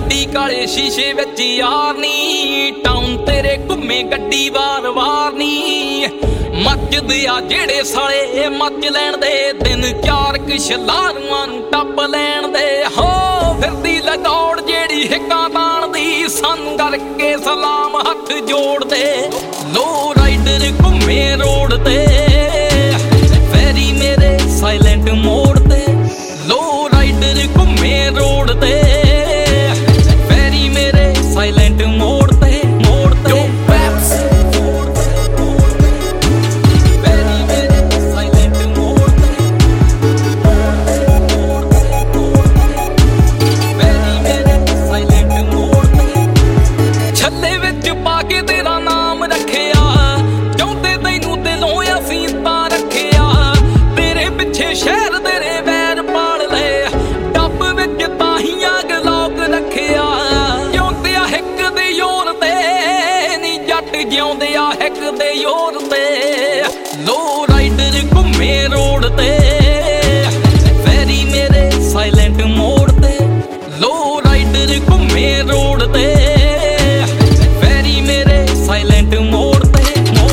ਗੱਡੀ ਕਾਲੇ ਸ਼ੀਸ਼ੇ ਵਿੱਚ ਯਾਰ ਨੀ ਟਾਊਨ ਤੇਰੇ ਘੁੰਮੇ ਗੱਡੀ ਵਾਰ-ਵਾਰ ਨੀ ਮੱਚਦੇ ਆ ਜਿਹੜੇ ਸਾਲੇ ਮੱਚ ਲੈਣ ਦੇ ਦਿਨ ਚਾਰ ਕਿਸ਼ਲਾਰਾਂ ਨੂੰ ਟੱਪ ਲੈਣ ਦੇ ਹੋ ਫਿਰਦੀ ਲਗੌੜ ਜਿਹੜੀ ਹਿੱਕਾਂ ਤਾਣਦੀ ਸਾਨੂੰ ਕਰਕੇ ਸਲਾਮ ਹੱਥ ਜੋੜਦੇ ਲੋ ਰਾਈਡਰ ਘੁੰਮੇ ਰੋਡ ਤੇ ਫੈਰੀ ਮੇਰੇ ਸਾਇਲੈਂਟ ਮੋੜ ਤੇ ਲੋ ਰਾਈਡਰ ਘੁੰਮੇ ਰੋਡ ਤੇ ਫੈਰੀ ਮੇਰੇ ਸਾਇਲੈਂਟ ਮੋੜ ਤੇ ਛੱਲੇ ਵਿੱਚ ਪਾ ਕੇ ਤੇਰਾ ਨਾਮ ਰੱਖਿਆ ਚਾਹੁੰਦੇ ਤੈਨੂੰ ਦਿਲੋਂ ਅਸੀਂ ਤਾਂ ਰੱਖਿਆ ਤੇਰੇ ਪਿੱਛੇ ਸ਼ਹਿਰ ਤੇਰੇ ਵੈਰ ਪਾਲ ਲਏ ਡੱਬ ਵਿੱਚ ਤਾਂ ਹੀ ਅੱਗ ਲੋਕ ਰੱਖਿਆ ਜਿਉਂਦੇ ਆ ਹਿੱਕ ਦੇ ਜ਼ੋਰ ਤੇ ਨੀ ਜੱਟ ਜਿਉਂਦੇ ਆ ਹਿੱਕ ਦੇ ਜ਼ੋਰ ਤੇ ਲੋ ਰਾਈਡਰ ਘੁੰਮੇ ਰੋਡ ਤੇ ਫੈਰੀ ਮੇਰੇ ਸਾਇਲੈਂਟ ਮੋੜ ਤੇ ਲੋ ਰਾਈਡਰ ਘੁੰਮੇ ਰੋਡ ਤੇ ਸਾਇਲੈਂਟ ਮੋੜ ਤੇ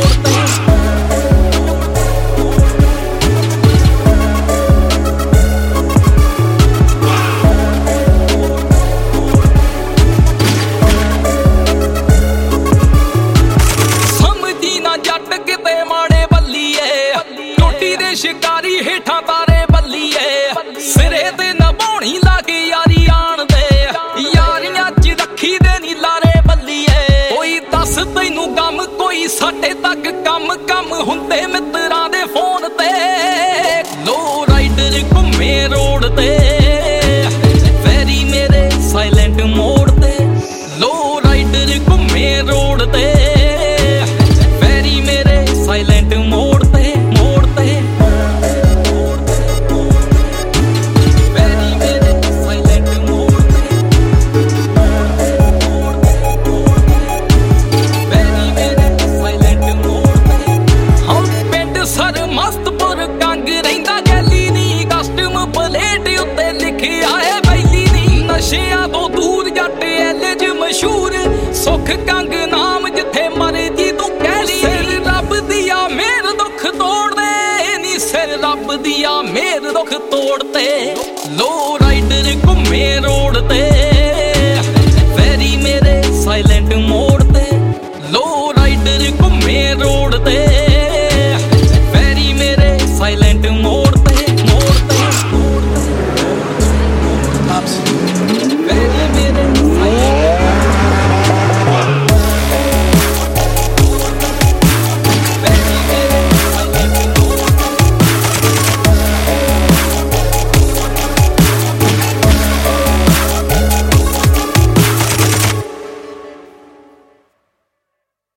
ਸਮਝੀ ਨਾ ਜੱਟ ਕਿਤੇ ਮਾੜੇ ਬੱਲੀਏ ਟੋਟੀ ਦੇ ਸ਼ਿਕਾਰੀ ਹੇਠਾਂ ਤਾਰੇ ਬੱਲੀਏ ਸਿਰੇ ਤੇ ਨਭਾਉਣੀ ਲਾ ਕੇ ਯਾਰੀ ਆਣ ਦੇ ਯਾਰੀਆਂ ਚ ਰੱਖੀ ਦੇ ਨੀ ਲਾਰੇ ਬੱਲੀਏ ਕੋਈ ਦੱਸ ਤੈਨੂੰ ਗਮ ਕੋਈ ਸਾਡੇ ਤੱਕ ਕੰਮ ਹੁੰਦੇ ਮਿੱਤਰਾਂ ਦੇ ਫੋਨ ਤੇ ਲੋ ਰਾਈਡਰ ਘੁੰਮੇ ਰੋਡ ਤੇ ਫੈਰੀ ਮੇਰੇ ਸਾਇਲੈਂਟ ਮੋੜ ਤੇ ਲੋ ਰਾਈਡਰ ਘੁੰਮੇ ਰੋਡ ਤੇ ਫੈਰੀ ਮੇਰੇ ਸਾਇਲੈਂਟ ਮੋੜ ਤੇ ਫੈਰੀ ਮੇਰੇ ਸਾਇਲੈਂਟ ਮੋੜ ਤੇ ਫੈਰੀ ਮੇਰੇ ਸਾਇਲੈਂਟ ਮੋੜ ਤੇ ਹਮ ਪਿੰਡ ਸਰ ਮਸਤਪੁਰ ਕੰਗ ਰਹਿੰਦਾ ਗੈਲੀ ਨੀ ਕਸਟਮ ਪਲੇਟ ਉੱਤੇ ਲਿਖਿਆ ਏ ਬੈਲੀ ਨੀ ਨਸ਼ਿਆਂ ਤੋਂ ਦੂਰ ਜੱਟ ਐਲਜ ਮਸ਼ਹੂਰ ਸੁੱਖ ਕੰਗ ਨਾਮ ਜਿੱਥੇ ਮਰਜੀ ਤੂੰ ਕਹਿ ਲਈ ਸਿਰ ਰੱਬ ਦੀਆਂ ਮੇਰ ਦੁੱਖ ਤੋੜਦੇ ਨੀ ਸਿਰ ਰੱਬ ਦੀਆਂ ਮੇਰ ਦੁੱਖ ਤੋੜਦੇ ਲੋ ਰਾਈਡਰ ਘੁੰਮੇ ਰੋਡ ਤੇ